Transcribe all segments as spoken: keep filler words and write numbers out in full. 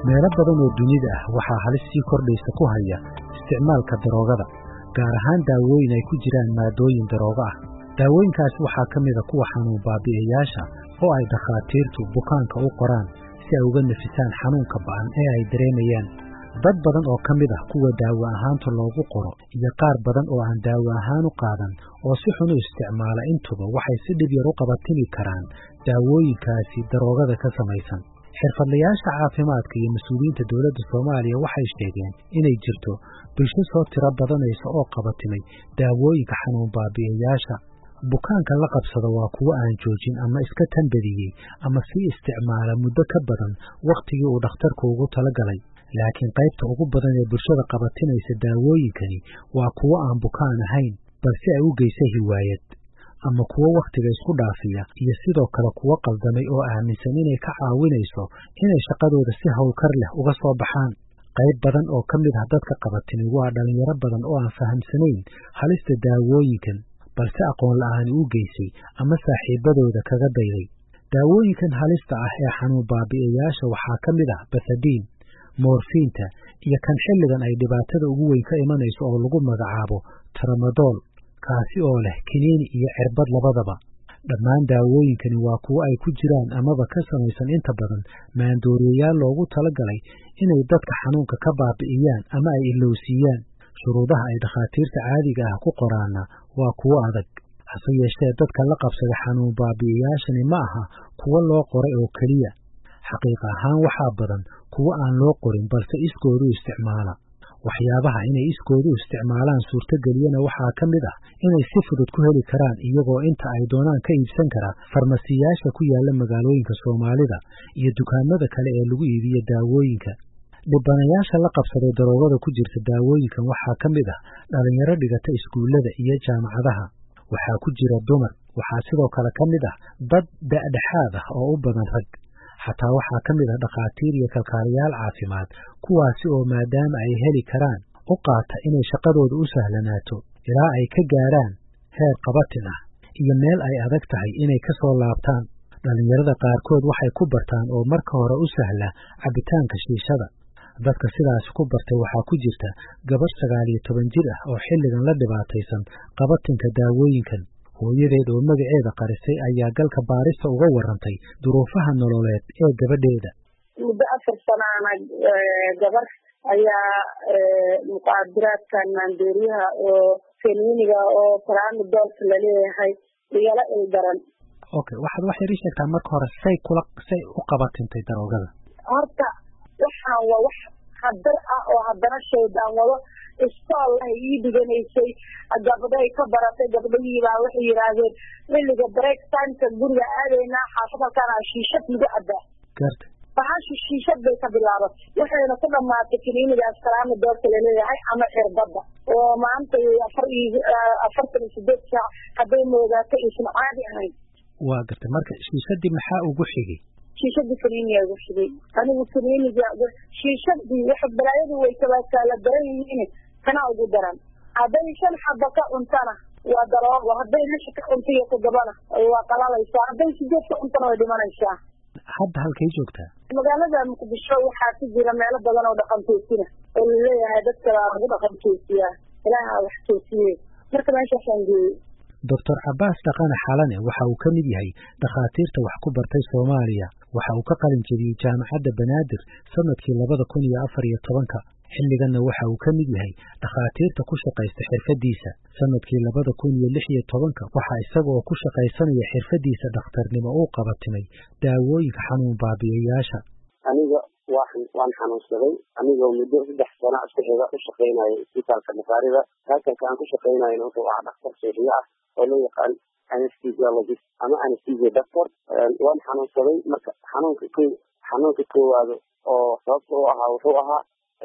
meelo badan oo dunida ah waxaa halis sii kordhaysa ku haya isticmaalka daroogada, gaar ahaan daawooyin ay ku jiraan maadooyin daroogo ah. Daawooyinkaas waxaa ka mid a kuwa xanuun baabi'iyeyaasha oo ay dhakhaatiirtu bukaanka u qoraan si ay uga nafisaan xanuunka ba'an ee ay dareemayaan. Dad badan oo ka mid ah kuwa daawo ahaanta loogu qoro iyo qaar badan oo aan daawo ahaan u qaadan oo si xun u isticmaala intuba waxay si dhib yar u qabatimi karaan daawooyinkaasi daroogada ka samaysan. Xirfadlayaasha caafimaadka iyo mas'uuliyiinta dowladda Soomaaliya waxay sheegeen inay jirto bulsho soo tiro badanaysa oo qabatimay daawooyinka xanuun baabi'iyeyaasha. Bukaanka la qabsada waa kuwo aan joojin ama iska tanbadiyey ama sii isticmaala muddo ka badan wakhtigii uu dhakhtarku ugu talagalay. Laakiin qaybta ugu badan ee bulshada qabatinaysa daawooyinkani waa kuwo aan bukaan ahayn balse ay u geysa hiwaayad, ama kuwo wakhtiga isku dhaafiya, iyo sidoo kale kuwo qaldamay oo aaminsan inay ka caawinayso inay shaqadooda si hawlkar leh uga soo baxaan. Qayb badan oo ka mid ah dadka qabatimay waa dhalinyaro badan oo aan fahamsanayn halista daawooyinkan, balse aqoon la'aani u geysay ama saaxiibadooda kaga dayday. Daawooyinkan halista ah ee xanuun baabi'iyeyaasha waxaa ka mid ah Bethadine, morfiinta, iyo kan xilligan ay dhibaatada ugu weyn ka imanayso oo lagu magacaabo Tramadol, kaasi oo leh kiniini iyo cirbad labadaba. Dhammaan daawooyinkani waa kuwo ay ku jiraan amaba ka samaysan inta badan maandooriyayaal loogu talagalay inay dadka xanuunka ka baabi'iyaan ama ay ilowsiiyaan. Shuruudaha ay dhakhaatiirta caadiga ah ku qoraanna waa kuwo adag. Hase yeeshee dadka la qabsada xanuun baabi'iyeyaashani ma aha kuwo loo qoray oo keliya. Xaqiiq ahaan waxaa badan kuwo aan loo qorin balse iskoodu isticmaala. Waxyaabaha inay iskoodu isticmaalaan suurtageliyana waxaa ka mid ah inay si fudud ku heli karaan iyagoo inta ay doonaan ka iibsan kara farmasiyaasha ku yaala magaalooyinka Soomaalida iyo dukaamada kale ee lagu iibiyo daawooyinka. Dhibanayaasha la qabsaday daroogada ku jirta daawooyinkan waxaa ka mid ah dhalinyaro dhigata iskuullada iyo jaamacadaha. Waxaa ku jira dumar, waxaa sidoo kale ka mid ah dad da'dhexaad ah oo u badan rag. Xataa waxaa ka mid ah dhakhaatiir iyo kalkaaliyaal caafimaad, kuwaasi oo maadaama ay heli karaan u qaata inay shaqadooda u sahlanaato ilaa ay ka gaaraan heer qabatin ah iyo meel ay adag tahay inay ka soo laabtaan. Dhalinyarada qaarkood waxay ku bartaan oo marka hore u sahla cabitaanka shiishada. Dadka sidaas ku bartay waxaa ku jirta gabar sagaal iyo toban jir ah oo xilligan la dhibaataysan qabatinka daawooyinkan. Hooyadeed oo magaceeda qarisay ayaa galka baarista uga warantay duruufaha nololeed ee gabadheeda. Muddo afar sano ana gabar ayaa muqaadaraadkan maandooriyaha oo kiniiniga oo Tramadol la leeyahay igala ildaran. Okay, waxaad wax yar sheegtaa marka hore say kula say u qabatintay daroogada. Horta waxaan waa wax hadar ah oo haddana shaydaan wado istaal ay ii dhiganaysay gabadhay ka baratay gabadhii baa waxay yiraahdeen xilliga break time-ka guriga aadayna xaafadkan shiishad lagu cabaa. Garta. Waxaa shiishad bay ka bilaabatay waxayna ku dhamaatay kiniinigaas Tramadol la leeyahay ama cirbada oo maanta afar iyo afartan iyo siddeed saac haday moodaato isna caadi ahayn. Waa garta. Marka shiishadii maxaa ugu xigay? shiishadii kiniiniga ugu xigay. Anigu kiniiniga shiishadii wax balaayadu way kala daran yihiin kana ugu daran. Haday shan xabba ka cuntana waa daroogo, haday lix ka cuntiyo ku gabana waa qalalaysaa, haday sideed ka cuntana way dhimanaysaa. Hadda halkay joogtaa? Magaalada Muqdisho waxaa ku jira meelo badan oo dhaqantoosina oo leeyahay dadka lagu dhaqantoosiya ilaaha wax toosiye. Marka meesha waxaan geeyay Doctor Abbas Dhaqane Xalane waxa uu ka mid yahay dhakhaatiirta wax ku bartay Soomaaliya. Waxa uu ka qalin jebiyey Jaamacadda Banaadir sanadkii labada kun iyo afar iyo tobanka. Xilliganna waxa uu ka mid yahay dhakhaatiirta ku shaqaysta xirfadiisa. Sanadkii labada kun iyo lix iyo tobanka waxa isaga oo ku shaqaysanaya xirfadiisa dhakhtarnimo uu qabatimay daawooyinka xanuun baabi'iyeyaasha. Aniga waxaan waan xanuunsaday anigoo muddo saddex sano isku xiga u shaqeynayay isbitaalka Masaarida. Halkaas aan ku shaqeynayay wuxuu ahaa dhakhtar Soomaali ah oo loo yaqaan anesthesiologist ama anesthesia doctor. Waan xanuunsaday marka xanuunka ku xanuunka koowaad oo sababta u ahaa wuxuu ahaa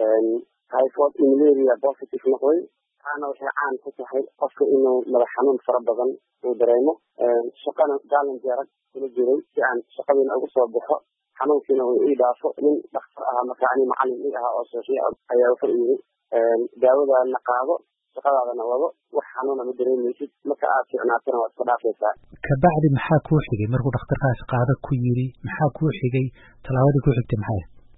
typhoid malaria positive noqday. Ana waxay caan ku tahay qofka inuu madax xanuun fara badan uu dareemo. Shaqana gaalan jeerad kula jiray si aan shaqadina ugu soo baxo xanuunkiina uu ii dhaafo. Nin dhakhtar ah marka ani macallin ii ahaa oo Soomaali ayaa wuxuu yiri daawada la qaado shaqadaadana wado wax xanuun ama dareemaysid marka aad fiicnaatana waad ka dhaafaysaa. Ka bacdi maxaa ku xigay markuu dhakhtarkaas qaado ku yiri maxaa ku xigay talaabada ku xigtay maxay?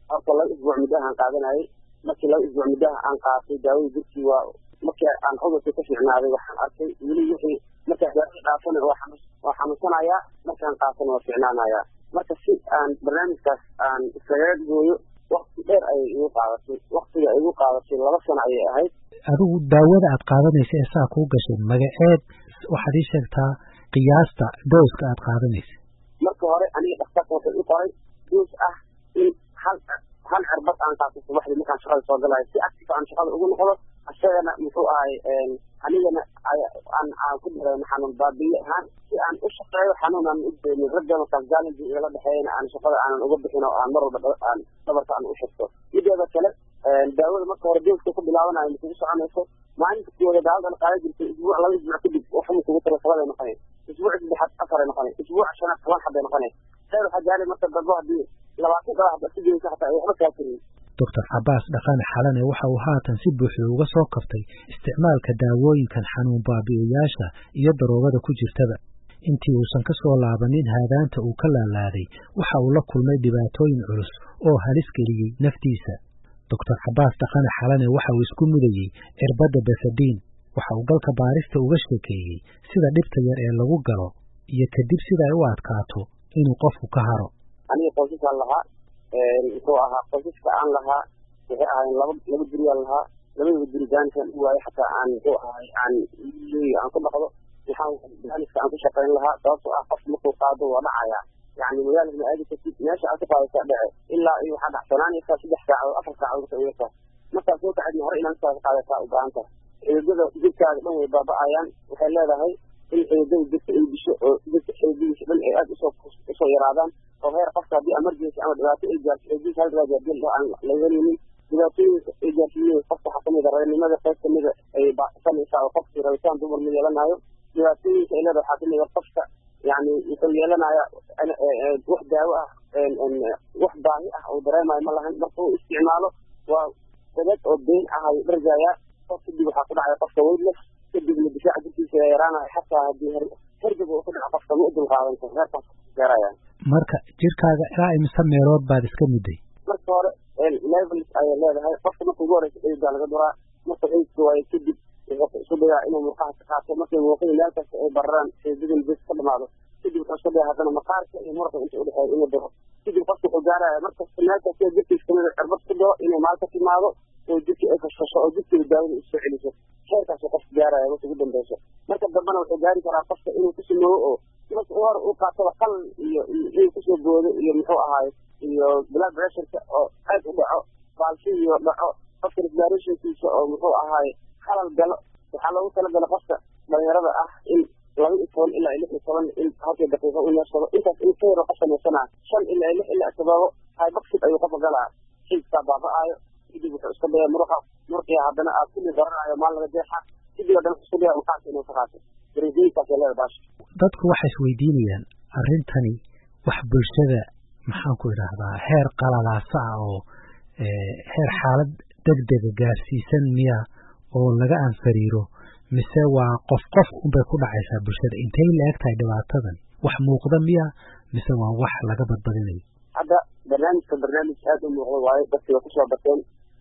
horta laba isbuuc muddaha aan qaadanayay markii laba isbuuc muddaha aan qaatay daawadii jirkii waa markii aan cudurkii ka fiicnaaday waxaan arkay weli wixii markaa daawada dhaafana waa xanuun waa xanuunsanayaa markaan qaatana waa fiicnaanayaa marka si aan barnaamijkaas aan iskaga gooyo waqti dheer ayay igu qaadatay waqtiga igu qaadatay laba sano ayay ahayd adigu daawada aad qaadanaysa ee saa kuu gashay magaceed waxaad ii sheegtaa qiyaasta dooska aad qaadanaysa marka hore aniga dhakhtarka wuxuu i qoray doos ah in hal hal cirbad aan qaato subaxdii markaan shaqada soo galayo si active aan shaqada ugu noqdo asagana muxuu ahay anigana aan aan ku dareemo xanuun baabiye ahaan si aan u shaqeeyo xanuun aan u dareemin ragga markaas gaalinta igala dhexeeyana aan shaqada aanan uga bixin oo aan mar walba aan dhabarka aan u shaqto mideeda kale daawada marka hore dooska ku bilaabanayo mikugu soconayso maalinta kuwada daawada qaadan jirtay isbuuc laba isbuuc kadib waxuma kugu tara sabaday noqonay isbuuc saddexaad afaray noqonay isbuuc shanaad toban xaday noqonay heer waxaa gaaray marka dambe haddii labaatan kala hadda si geynka xataa ay waxba kaa karin doctor Cabaas Dhaqane Xalane waxa uu haatan si buuxda uga soo kaftay isticmaalka daawooyinkan xanuun baabi'iyaasha iyo daroogada ku jirtaba intii uusan ka soo laabanin haadaanta uu ka laalaaday waxa uu la kulmay dhibaatooyin culus oo halis geliyey naftiisa doctor Cabaas Dhaqane Xalane waxa uu isku mudayay cirbadda Bethadine waxa uu galka baarista uga sheekeeyey sida dhibta yar ee lagu galo iyo kadib sida ay u adkaato inuu qofku ka haro aniga qoysaskaan lahaa muxuu ahaa qoysaska aan lahaa waxay ahayn laba laba duriyaan lahaa labadaba duridaankan u waayay xataa aan muxuu ahay aan aan ku dhaqdo waxaan barnaamijka aan ku shaqayn lahaa sababtoo ah qof markuu qaado waa dhacayaa yani magaalada ma aadi kartid meesha aad ka qaadaysaa dhace ilaa iyo waxaa dhacsanaanaysaa saddex saacadood afar saacadood ka uyartaa markaad soo kacadna hore inaad saa qaadataa u baahan tahay xididada jirkaaga dhan way baaba'ayaan waxay leedahay in xididada jirka ay disho oo jirka xididadiisa dhan ay aada usoo usoo yaraadaan oo heer qofka haddii emergency ama dhibaato ay gaarto xididadiisa hal raadiyaadil oo aan la helinin dhibaatooyinka ay gaarsiiyeen qofka waxaa kamid a raganimada qayb kamida ay baasanaysaa oo qofkii rabitaan dumar ma yeelanayo dhibaatooyinka ay leedahay waxaa kamid a qofka yani wuxuu yeelanaya wax daawo ah wax baahi ah uu dareemayo ma lahan marka uu isticmaalo waa dabad oo been ah ayuu dhargaya qof kadib waxaa ku dhacaya qofka weydless kadibna difaaca jirkiisa yaraanaya xataa haddii hergab uu ku dhaco qofka ma u dulqaadan karo heerkaas gaaraya marka jirkaaga ilaa imisa meelood baad iska midday marka hore levels ayay leedahay qofka marka ugu horeysa xididdaa laga duraa marka xididka waayo kadib wuxuu isku dayaa inuu murqaha ka qaato markay muuqada meel kasta ay bararaan xididadin bes ka dhamaado kadib wuxuu isku dayaa haddana maqaarka iyo murqa inta udhexeeya inuu diro kadib qofka wuxuu gaaraya markasta meel kasta jirkiisa kamida cirbad ku diro inay maal ka timaado oo jirkii ay fashfasho oo jirkiida daawada isoo celiso heerkaasuu qofka gaaraya marka ugu dambeyso marka dambena wuxuu gaari karaa qofka inuu ku sameeyo oo marka u hore uu qaatada qal iyo inuu kusoo boodo iyo muxuu ahaay iyo blood pressureka oo aad u dhaco baalshihiyo dhaco qofka respirationkiisa oo muxuu ahaay halal galo waxaa loogu talagala qofka dhalinyarada ah in laba iyo toban ilaa iyo lix iyo toban in halkii daqiiqo u neefsado intaas in ka yaro ka samaysanaa shan ilaa lix ilaa todobo hyboxid ayuu qofka galaa xididkaa baaba'aayo kadib wuxuu iska daya muruqa muruqii haddana aad kulli daranayo maal laga jeexa kadib oo dhan isku daya maqaarka inuu ka qaato darajooyinkaasay leeda baasha dadku waxay isweydiinayaan arrintani wax bulshada maxaan ku idhaahdaa heer qalalaasa ah oo heer xaalad degdega gaarsiisan miya oo laga anfariiro mise waa qof qof unbay ku dhacaysaa bulshada intay la eg tahay dhibaatadan wax muuqda miya mise waa wax laga badbadinayo hadda barnaamijka barnaamij aad u muuqda waaye dadkii way kusoo bateen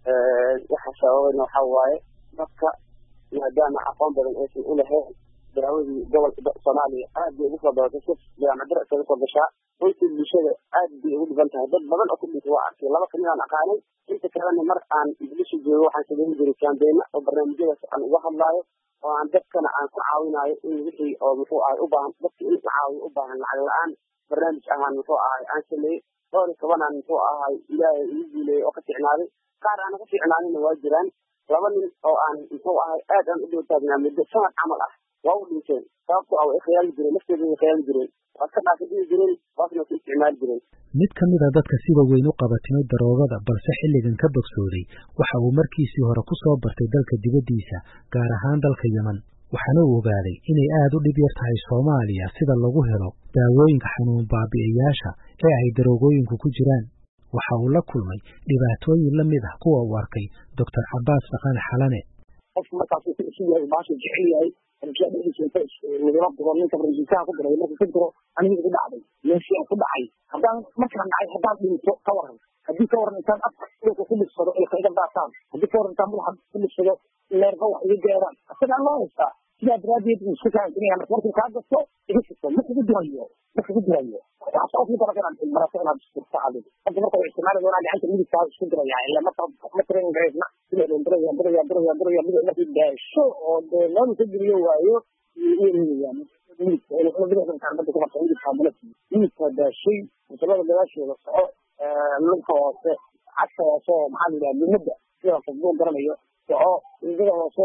waxa sababayna waxaa waaye dadka maadaama aqoon badan aysan u lahayn daawadii gobolka soomaaliya aad bay ugu soo badatay si jaamacadda isaga soo gashaa runtii bulshada aad bay ugu dhiban tahay dad badan oo ku dhintay waa arkay laba kamid aan aqaanay inta kalena mar aan idlisha joogo waxaan sameyn jiray kaambeena oo barnaamijyadaas aan uga hadlaayo oo aan dadkana aan ku caawinayo in wixii oo muxuu ahay u baahan dadka in la caawiyo u baahan lacag la-aan barnaamij ahaan muxuu ahay aan sameeyey dhowr iyo tobanaan muxuu ahay ilaahay igu guuleeyey oo ka ficnaaday qaar aana ka ficnaanina waa jiraan laba nin oo aan muxuu ahay aad aan u dhow taagnaa muddo sanad camal ah waa u dhinteen sababtoo ah way khiyaali jireen nafteeda way khiyaali jireen waa ka dhaafadii jireen waasna ku isticmaali jireen mid ka mid a dadka sida weyn u qabatimay daroogada balse xilligan ka bogsooday waxa uu markiisii hore ku soo bartay dalka dibaddiisa gaar ahaan dalka yeman waxaana uu ogaaday inay aad u dhib yar tahay soomaaliya sida lagu helo daawooyinka xanuun baabi'iyaasha ee ay daroogooyinku ku jiraan waxa uu la kulmay dhibaatooyin la mid ah kuwa uu arkay doctor Cabaas Dhaqane Xalane qofka markaas uu ku cusub yahay baasha jecel yahay ankiya dhexdiisa wadaba diro ninka raiisaha ku diray marka ku diro aniga igu dhacday meeshii aan ku dhacay haddaan markaan dhacay haddaan dhinto ka waran haddii ka waran intaan afka dhulka ku dhibsado ay kaiga daataan haddii ka waran intaan madaxa ku dhibsado leerba wax iga gaaraan asagaa loo haystaa sidaa daraadeed uu isku kaansanaya markuu kaa gasto iga fito ma kugu dirayo ma kugu dirayo waxaa soo fi dara inaan marato inaad iskurta adiga hadda marka way isticmaali doonaa gacanta midigtaa isku diraya ila marka ma tirin gareedna sida loo diraya diraya diraya diraya midig markii gaasho oo dee meel ka geliyo waayo iyoyaan midigta ila midigta intaan badda ku qabta midigtaa malaki midigta daashay masalada gadaasheeda soco lugta hoose cagta hoose oo maxaa la yidhaha lumada sida qofbuu garanayo soco indada hoose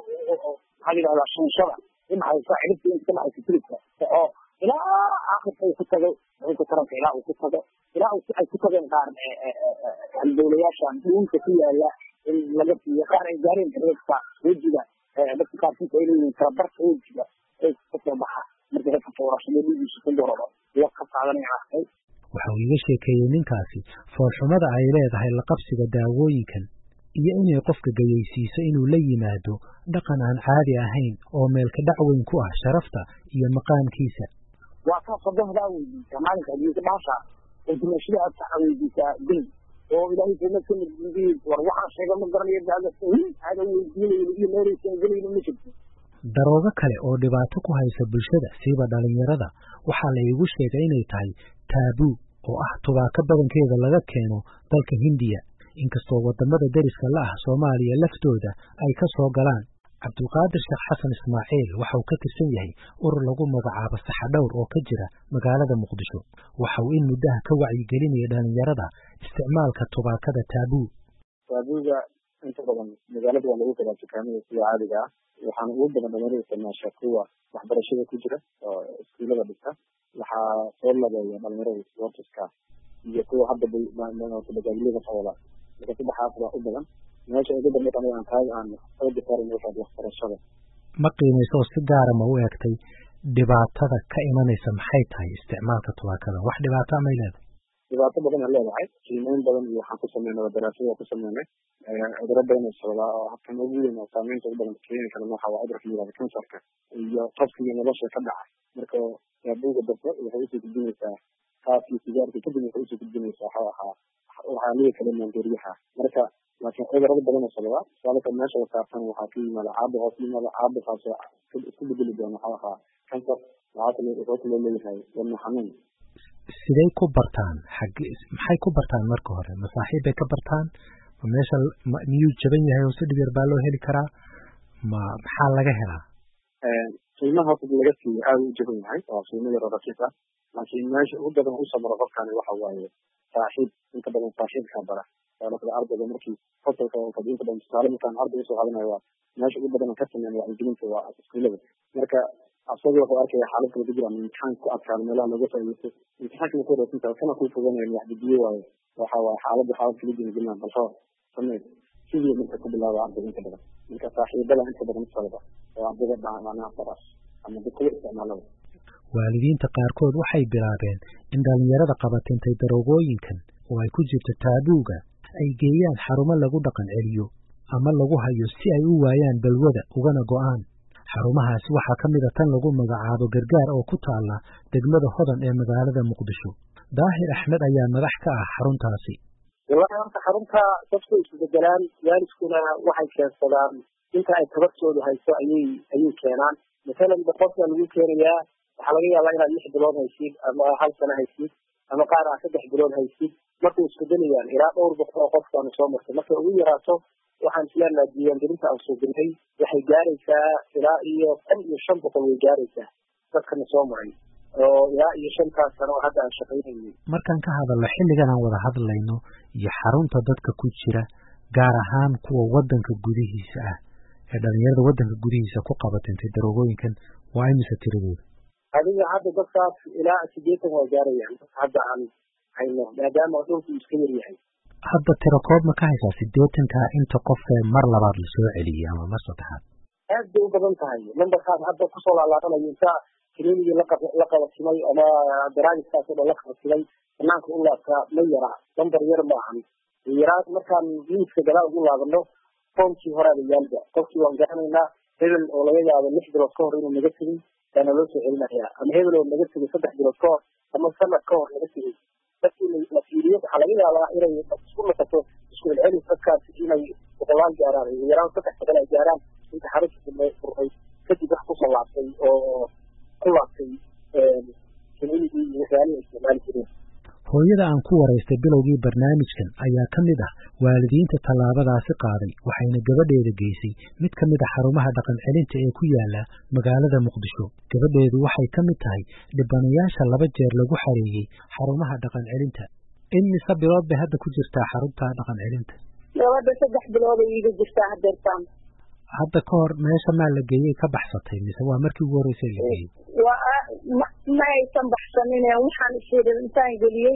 oo maxaa la yidhahdaa shanshada dhinaxaysa ciribta inta ka dhacaysa tilibka soco ilaa aakhirka uu ku tago xubinka taranka ilaa uu ku tago ilaa ay ku tageen qaar halbowlayaashan dhuunka ku yaala in laga siiyo qaar ay gaareen reebka wejiga dadka qaarkiisa ay leeyihiin kalabarka wejiga ee kasoo baxa marka dadka foorashada dhiigiisa ku dororo iyo ka qaadanaya arkay waxa uu iga sheekeeyey ninkaasi foolxumada ay leedahay la qabsiga daawooyinkan iyo inay qofka gayaysiiso inuu la yimaado dhaqan aan caadi ahayn oo meelka dhac weyn ku ah sharafta iyo maqaamkiisa waa kaa sodohdaa weydiisaa maalinka hadiisa baasha oo dimashada aad saxa weydiisaa dil oo ilaahay keena ka middiin war waxaan sheega ma garanayo baada aada weydiinayo iyo meelaysan gelayno ma jirto daroogo kale oo dhibaato ku haysa bulshada siiba dhalinyarada waxaa la iigu sheegay inay tahay taabuu oo ah tubaako badankeeda laga keeno dalka hindiya inkastoo wadamada deriska la ah Soomaaliya laftooda ay ka soo galaan Cabdulqaadir Sheekh Xasan Ismaaciil waxa uu ka tirsan yahay urur lagu magacaabo Saxadhowr oo ka jira magaalada Muqdisho waxa uu in muddaha ka wacyi gelinaya dhalinyarada isticmaalka tubaakada taabuu taabuuga inta badan magaalada waa lagu kala dukaamada sida caadiga ah waxaan ugu badan dhalinyarada isticmaasha kuwa waxbarashada ku jira oo iskuulada dhigta waxaa soo labeeya dhalinyarada sportiska iyo kuwa hadda badbaadiyada fawla marka saddexaas waa u badan meesha ugu dambeyd aniga aan tahay aan xooga saarin waxaad waxbarashada ma qiimayso oo si gaara ma u egtay dhibaatada ka imanaysa maxay tahay isticmaalka tubaakada wax dhibaato amay leedahay dhibaato badan ay leedahay qiimeyn badan iyo waxaan ku sameynay daraasado ku sameynay cudurro badan oo sababa oo habkan ugu weyn oo saameynta ugu badan keeni kara waxa waa cudurka yiraahdo kansarka iyo qofkii nolosha ka dhacay marka taabuuga dadka waxay usoo gudbinaysaa qaabkii sigaarka kadib waxay usoo gudbinaysaa waxa ahaa waxaa liga kala maandooriyaha marka laakiin cudurrada badan oo sababa sababta meesha la saartan waxaa ka yimaada caabo hoos yimaada caabo kaasoo isku bedeli doona waxa ahaa kansar waxaa kale wuxuu kale leeyahay wadna xanuun siday ku bartaan xagee maxay ku bartaan marka hore masaaxiib bay ka bartaan ma meesha miyuu jaban yahay oo si dhib yar baa loo heli karaa ma maxaa laga helaa qiimaha hoos laga siiyo aad u jaban yahay oo qiimo yar oo raqiis ah laakiin meesha ugu badan u samaro qofkani waxa waaye saaxiib inta badan saaxiibka bara sababta ardayda markii fasalka oo kadib inta badan tusaale markaan arday soo qaadanayo waa meesha ugu badan ka sameeyay waa injilinta waa iskuulada marka asagoo wuxuu arkaya xaalad kala jira imtixaan ku adkaan meelaha laga faa'iideysto imtixaanka ku horeeyay kana ku fogaanayay wax dibiyo waaye waxa waa xaalad xaalad kala jira jilna balso sameey sidii marka ku bilaabo arday inta badan marka saaxiibada inta badan sababa oo ardayda macnaha faras ama dadka isticmaalada waalidiinta qaarkood waxay bilaabeen in dhalinyarada qabatintay daroogooyinkan oo ay ku jirto taabuuga ay geeyaan xarumo lagu dhaqan celiyo ama lagu hayo si ay u waayaan balwada ugana go'aan xarumahaasi waxaa ka mid a tan lagu magacaabo gargaar oo ku taala degmada Hodan ee magaalada Muqdisho Daahir Axmed ayaa madax ka ah xaruntaasi wallahi horta xarunta dadku isku bedelaan waalidkuna waxay keensadaan inta ay tabartoodu hayso ayay ayay keenaan midalan qofka lagu keenayaa waxaa laga yaabaa inaad lix bilood haysid ama hal sano haysid ama qaar ah saddex bilood haysid markuu isku bedelayaan ilaa dhowr boqol oo qofkaan soo martay marka ugu yaraato waxaan isleenahay diiwaangelinta aan soo gelnay waxay gaaraysaa ilaa iyo kun iyo shan boqol way gaaraysaa dadkana soo maray oo ilaa iyo shantaas sano oo hadda aan shaqaynayay markaan ka hadalno xilligan aan wada hadlayno iyo xarunta dadka ku jira gaar ahaan kuwa wadanka gudihiisa ah ee dhalinyarada wadanka gudihiisa ku qabatintay daroogooyinkan waa imise tiradooda adiga hadda dadkaas ilaa sideetan waa gaarayaan hadda aan hayno maadaama dhulku iska yar yahay hadda tiro koob ma ka haysaa sideetanka inta qof ee mar labaad la soo celiyay ama mar saddexaad aad bay u badan tahay numberkaas hadda kusoo laalaabanayo inta kiliinigii la qabatimay ama daraagiskaas oo la qabatimay banaanka u laabtaa ma yara number yar maahan yaraa markaan liiska galaa ugu laabano foomkii horaada yaalba qofkii waan garanaynaa hebel oo laga yaabo lix bilood ka hor inuu naga tegin baana loo soo celinayaa ama hebel oo naga tegay saddex bilood ka hor ama sanad ka hor naga tegay dadkii la fiiriyo waxaa laga yaabaa inay isku noqoto isku celcelis dadkaas inay boqolaan gaaraan ugu yaraan saddex boqol ay gaaraan inta xarunta furmay kadib wax kusoo laabtay oo ku laabtay community iyo waxyaalihii isticmaali jireen. hooyada aan ku waraystay bilowgii barnaamijkan ayaa ka mid ah waalidiinta tallaabadaasi qaaday waxayna gabadheeda geysay mid ka mid a xarumaha dhaqan celinta ee ku yaala magaalada Muqdisho. gabadheedu waxay ka mid tahay dhibanayaasha laba jeer lagu xareeyey xarumaha dhaqan celinta. imise bilood bay hadda ku jirtaa xarunta dhaqan celinta? gabadha saddex bilood ay iga jirtaa hadeertaan. hadda ka hor meesha maa la geeyey ka baxsatay mise waa markii ugu horreysay la geeyey? ma aysan baxsanin waxaan isiri intaan geliyey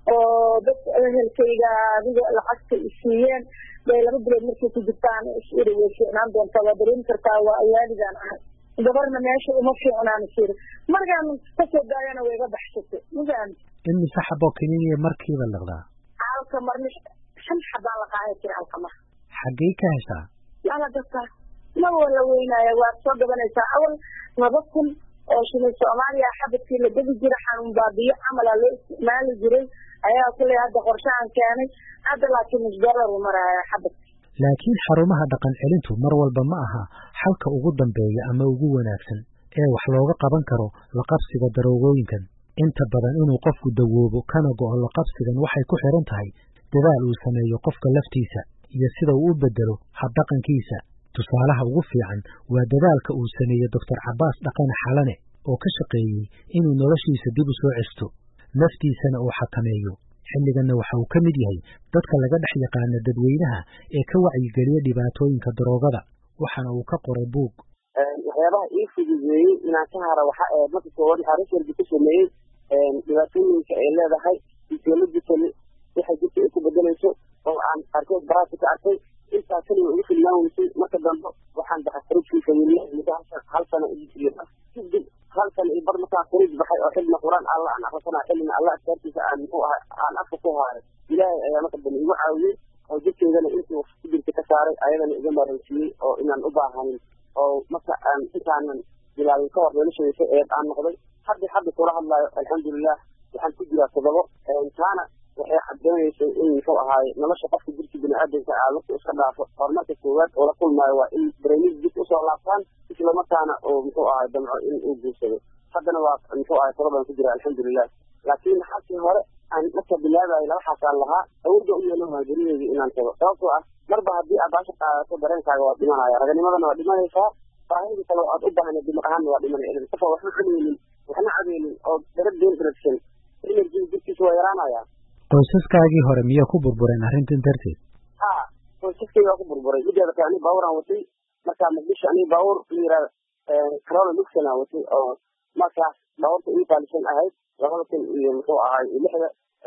oo dadka ehelkayga adiga lacagta isiiyeen bay laba bilood markay ku jirtaan isiri way fiicnaan doontaa waa dareemi kartaa waa ayaaligaan ahay gabarna meesha uma fiicnaan isiri markaan kasoo daayana way iga baxsatay magaan. imise xabo kiniiniya markiiba liqdaa? halka marna shan xabaa la qaadan jira halka mar. xaggee ka heshaa? yala dadka mar wala weynaya waad soo gabanaysaa awal laba kun oo shilin Soomaaliya xabadkii la gadi jiray xarun baabiyo camala loo isticmaali jiray ayaa kulay hadda qorshahan keenay hadda laakiin isdoolar u maraya xabad. laakiin xarumaha dhaqan celintu mar walba ma aha xalka ugu dambeeya ama ugu wanaagsan ee wax looga qaban karo la qabsiga daroogooyinkan. inta badan inuu qofku dawoobo kana go'o la qabsigan waxay ku xiran tahay dadaal uu sameeyo qofka laftiisa iyo sida uu u bedelo habdhaqankiisa. tusaalaha ugu fiican waa dadaalka uu sameeyey doctor Cabbaas Dhaqane Xalane oo ka shaqeeyey inuu noloshiisa dib u soo ceshto naftiisana uu xakameeyo. xilliganna waxa uu ka mid yahay dadka laga dhex yaqaana dadweynaha ee ka wacyigeliya dhibaatooyinka daroogada waxaana uu ka qoray buug. waxyaabaha ii fududeeyey inaan ka hara waxa ee marka koowaad xariirka ku sameeyey dhibaatooyinka ay leedahay physiologically waxa jirka ay ku bedelayso oo aan arkay baraati ka arkay intaa kaliya ugu filnaan weysay marka dambe waxaan baxay xariirkii familia muddo hal sano iyo jiriya kadib hal sano iyo bar markaan xariir baxay oo xilna quraan alla aan aqrisanaa xilna alla askartiisa aan muxuu ahay aan afka ku haaray ilaahay ayaa marka dambe igu caawiyey oo jirkeydana intuu ku jirta ka saaray ayadana iga maransiiyey oo inaan u baahanin oo marka aan intaanan bilaabin ka hor noloshaysa ee aan noqday hadda hadda kula hadlaayo alxamdulilah waxaan ku jiraa todobo taana waxay caddaynaysa in muxuu ahaay nolosha qofka jirka biniaadanka ah marka iska dhaafo horumarka koowaad oo la kulmaayo waa in barnaamij dib usoo laabtaan isla markaana oo muxuu ahaay damco in uu guursado haddana waa muxuu ahaay todobaan ku jira alxamdulilah laakiin xalkii hore aan marka bilaabayo laba xasaan lahaa awoodda u yeelan waa gerideedii inaan tago sababtoo ah marba haddii aad baasha qaadato dareenkaaga waa dhimanaya raganimadana waa dhimanaysaa baahidii kale aad u baahna dimar ahaanna waa dhimanaya qofa waxba cunaynin waxna cadaynin oo dara deen daragsan energy jirkiisa waa yaraanaya. qoysaskaagii hore miyaa ku burbureen arrintan darteed? ha qoysaskayga waa ku burburay mideeda kale aniga baabuuraan watay markaa muqdisho aniga baabuur la yihahda carola luxsanaa watay oo markaas baabuurta ii qaalisan ahayd labada kun iyo muxuu ahay lixda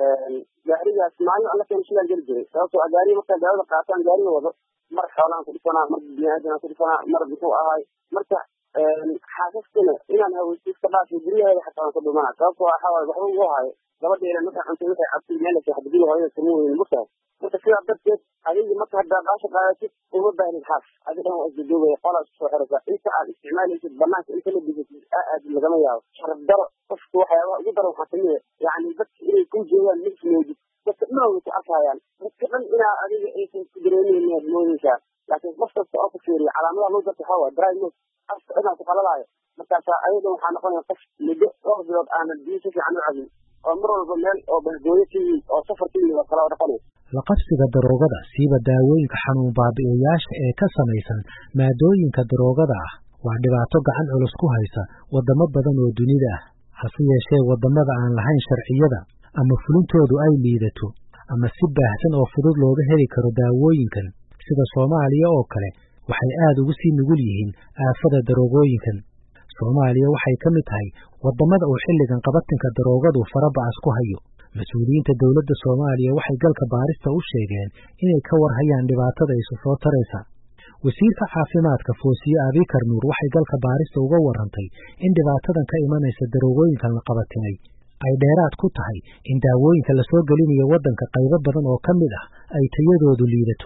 gaarigaas maalin alla keena shilaan geli jiray sababtoo ah gaariga markaa daawada qaataan gaariga wado mar xoolaan ku dhisanaa mar biniaadanaan ku dhisanaa mar muxuu ahay marka xaasaskana inaan haweysto iska dhaafay guryaheeda xataa waan ka dhumanaa sababtoo ah waxaa waaye waxba ugu haayo gabadheeda markaa cuntay waxay cabtay meel seexda guriga hooyada kama weynin markaas marka sidaa darteed adiga marka haddaa baasha qaadatid uma baahnid xaas adi dhan waa isdadoogaya qolaa isku soo xiraysaa inta aad isticmaalaysid banaanka inta la digatid aa aadid lagama yaabo sharaf daro qofka waxyaabaha ugu daro waxaa kamid a yacni dadka inay ku jeedaan midmoodid dadka dhan way ku arkayaan dadka dhan inaa adiga aysan ku dareemaynin aad moodaysaa laakiin qof kasta oo ku fiiriya calaamadaha loo darta waxaa waa dry nose afka dhanaa ku qalalaayo markaasaa ayadan waxaa noqonaya qof muddo dhowr bilood aanan biyo si fiican u cabin oo mar walba meel oo bahgooyo ka yimid oo safar ka yimid oo kale oo dhaqanaysa. la qabsiga daroogada siiba daawooyinka xanuun baabi'iyayaasha ee ka samaysan maadooyinka daroogada ah waa dhibaato gacan culus ku haysa wadamo badan oo dunida ah hase yeeshee wadamada aan lahayn sharciyada ama fulintoodu ay liidato ama si baahsan oo fudud looga heli karo daawooyinkan sida Soomaaliya oo kale waxay aad ugu sii nugul yihiin aafada daroogooyinkan. Soomaaliya waxay ka mid tahay wadamada uu xilligan qabatinka daroogadu faraba'as ku hayo. mas-uuliyiinta dawladda Soomaaliya waxay galka baarista u sheegeen inay ka warhayaan dhibaatada isu soo taraysa. wasiirka caafimaadka Foosiye Abikar Nuur waxay galka baarista uga warantay in dhibaatadan ka imanaysa daroogooyinkan la qabatinay ay dheeraad ku tahay in daawooyinka la soo gelinayo waddanka qaybo badan oo ka mid ah ay tayadoodu liidato.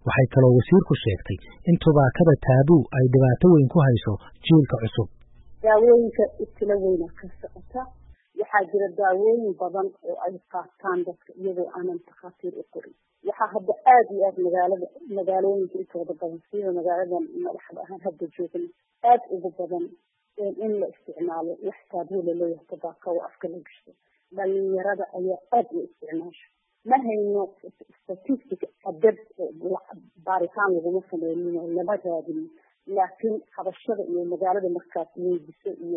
waxay kaloo wasiirku sheegtay in tubaakada taabuu ay dhibaato weyn ku hayso jiilka cusub. daawooyinka ibtilo weyna ka socota waxaa jira daawooyin badan oo ay qaataan dadka iyagoo aanan takhaatiir u qorin. waxaa hadda aada iyo aada magaalada magaalooyinka intooda badan sida magaaladan madaxda ahaan hadda joogna aada ugu badan in la isticmaalo wax taabuu laleeyahay tubaaka oo afka la gashto. dhalinyarada ayaa aada u isticmaasha. ma hayno statistic adab baaritaan laguma sameynin oo lama raadin, laakiin habashada iyo magaalada markaas weydiso iyo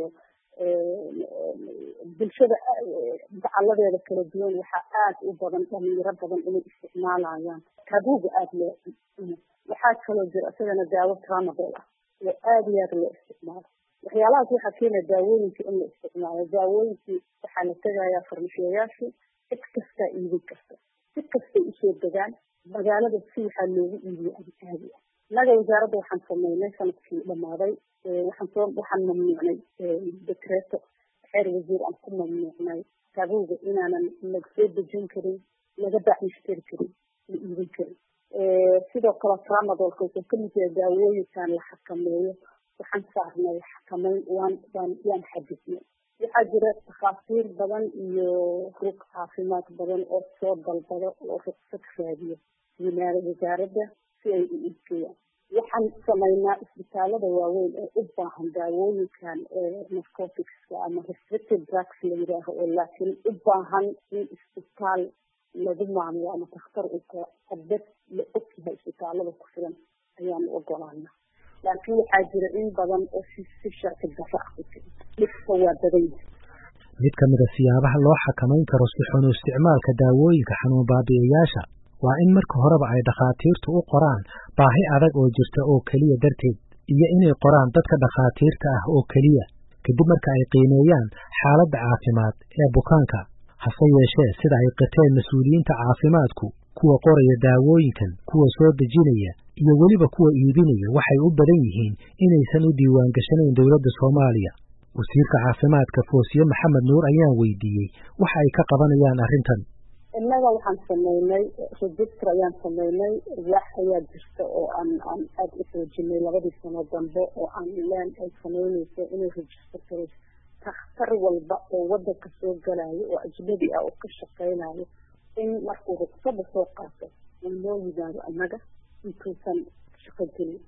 bulshada dacaladeeda kala duwan waxaa aada u badan dhalinyaro badan inay isticmaalayaan tabuuga aada loo cuno. waxaa kaloo jira isagana daawo tramadol ah oo aada iyo aada loo isticmaalo. waxyaalahaas waxaa keenaya daawooyinka in la isticmaalo. daawooyinkii waxaa la tegayaa farmashiyayaashii cid kastaa iibin kasta si kastay usoo degaan magaalada si waxaa loogu iibiyo adi caadi ah. innaga wasaaradda waxaan sameynay sanadkii dhamaaday waxaan soo waxaan mamnuucnay dekreeto xeer wasiir aan ku mamnuucnay tabuuga inaanan laga soo dejin karin, laga baaxishtiri karin, la iibin karin. sidoo kale tramadolka wuxuu kamid yahay daawooyinkan la xakameeyo. waxaan saarnay xakameyn waan waan waan xadidnay. waxaa jira takhaatiir badan iyo ruq caafimaad badan oo soo dalbado oo ruqsad raadiyo yimaada wasaaradda si ay u iibgeeyaan. waxaan sameynaa isbitaalada waaweyn ee u baahan daawooyinkan narcoticska ama restricted drugs la yidhaaho oo laakiin u baahan in isbitaal lagu maamulo ama takhtar u qabad la ogyahay isbitaalada ku filan ayaanu ogolaana. laakiin waxaa jira in badan oo si si sharci darro ah ku jira. dhibka waa badan yahay. mid ka mid a siyaabaha loo xakamayn karo si xun u isticmaalka daawooyinka xanuun baabi'iyayaasha waa in marka horeba ay dhakhaatiirtu u qoraan baahi adag oo jirta oo keliya darteed, iyo inay qoraan dadka dhakhaatiirta ah oo keliya kadib marka ay qiimeeyaan xaaladda caafimaad ee bukaanka. hase yeeshee sida ay qateen mas-uuliyiinta caafimaadku, kuwa qoraya daawooyinkan, kuwa soo dejinaya iyo weliba kuwa iibinaya waxay u badan yihiin inaysan u diiwaan gashanayn dowladda Soomaaliya. wasiirka caafimaadka Foosiye Maxamed Nuur ayaan weydiiyey waxa ay ka qabanayaan arrintan. innaga waxaan sameynay register ayaan sameynay wax ayaa jirta oo aan aan aada u xoojinay labadii sano dambe oo aan leen ay sameynayso inay register garayso takhtar walba oo wadanka soo galayo oo ajnabi ah oo ka shaqeynayo in markuu ruqsada soo qaato in loo yimaado annaga intuusan shaqo gelin.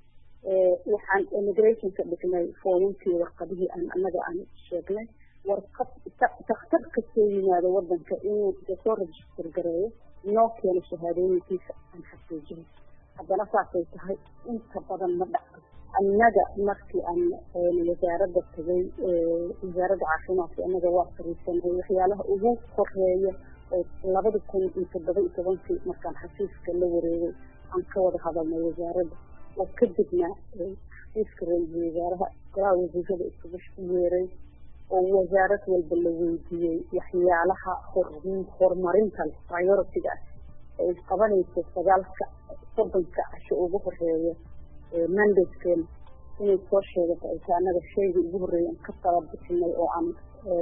waxaan immigration ka dhignay foomamkii warqadihii aan annaga aan sheegnay warqad takhtar kasoo yimaado wadanka inuu soo register gareeyo noo keeno shahaadooyinkiisa aan xaqiijin. haddana saasay tahay inta badan ma dhacdo. annaga markii aan wasaaradda tagay wasaaradda caafimaadka annaga waa fariisanay waxyaalaha ugu horeeya oo labada kun iyo toddoba iyo tobankii markaan xafiiska la wareegay aan ka wada hadalnay wasaaradda oo kadibna xafiiska ra-iisul wasaaraha golaha wasiirada isugu yeeray oo wasaarad walba la weydiiyey waxyaalaha horumarinta priority-ga ah ay qabanayso sagaalka soddonka casho ugu horeeya mandate-keena inay soo sheegato ay tahay annaga shayga ugu horreeya aan ka tala bixinay oo aan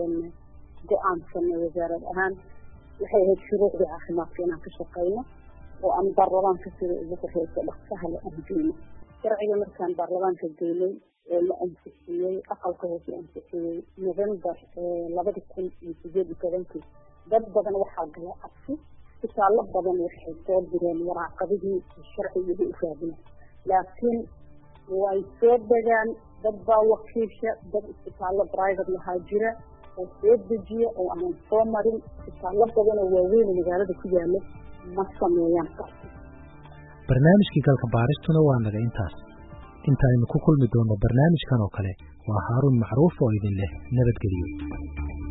go-aansanay wasaarad ahaan waxay ahayd shuruucda caafimaadka inaan ka shaqeyno oo aan baarlamaanka sida ugu horeysa dhaqsaha la angeyno. sharciga markaan baarlamaanka geynay oo la ansixiyey aqalka hoose ansixiyey november labada kun iyo sideed iyo tobankii dad badan waxaa gala cabsi. isbitaallo badan waxay soo direen waraaqadihii sharciga u raadin, laakiin way soo degaan dad baa wakiisha dad isbitaallo private lahaa jira oo soo dejiya oo aanan soo marin. isbitaallo badan oo waaweyn magaalada ku yaala ma sameeyaan taas. barnaamijkii galka baaristuna waa naga intaas. inta aynu ku kulmi doono barnaamijkan oo kale waa Haaruun Macruuf oo idin leh nabadgelyo.